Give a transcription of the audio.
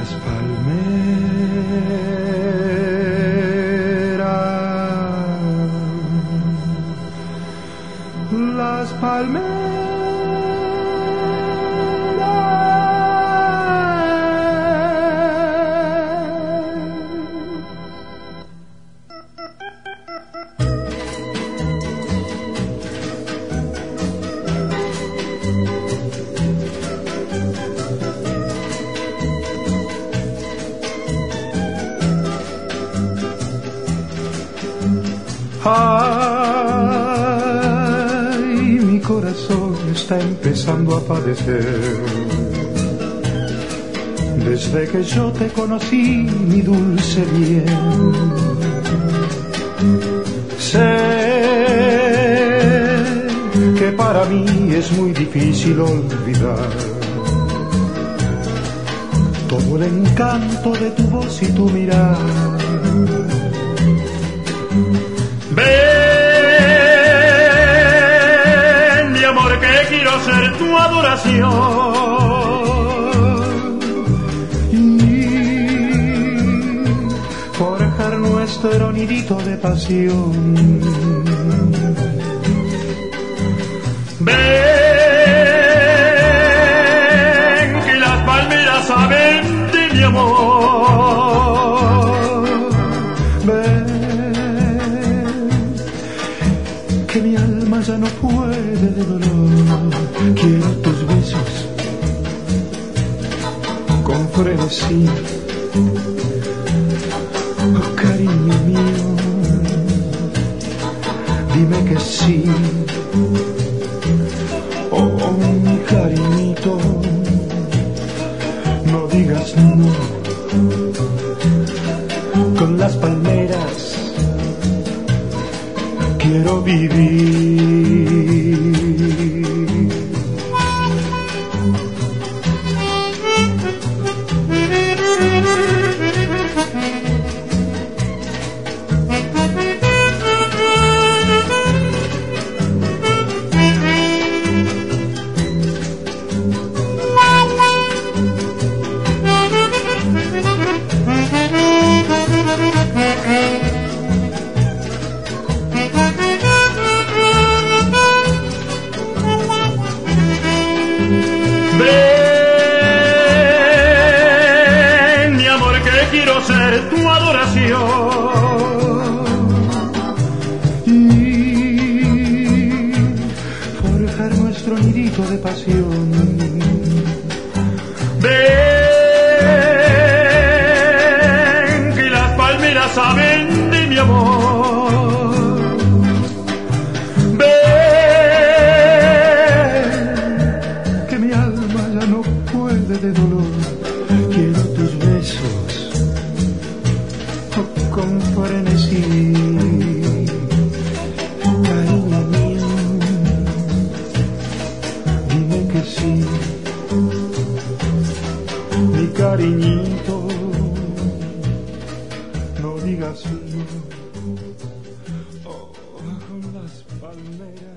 las palmeras, las palmeras. Ay, mi corazón está empezando a padecer. Desde que yo te conocí, mi dulce bien, sé que para mí es muy difícil olvidar todo el encanto de tu voz y tu mirar. Ven, mi amor, que quiero ser tu adoración y forjar nuestro nidito de pasión. Ven, que las palmeras saben de mi amor. Ven, que mi alma ya no puede de dolor. Quiero tus besos con frenesí. Oh, cariño mío, dime que sí. Oh, mi cariñito, no digas no. Con las palmeras quiero vivir. Ven, mi amor, que quiero ser tu adoración y forjar nuestro nidito de pasión. Ven, que las palmeras saben de mi amor. De dolor, quiero tus besos con frenesí. Cariño mío, dime que sí. Mi cariñito, no digas no. Oh, las palmeras.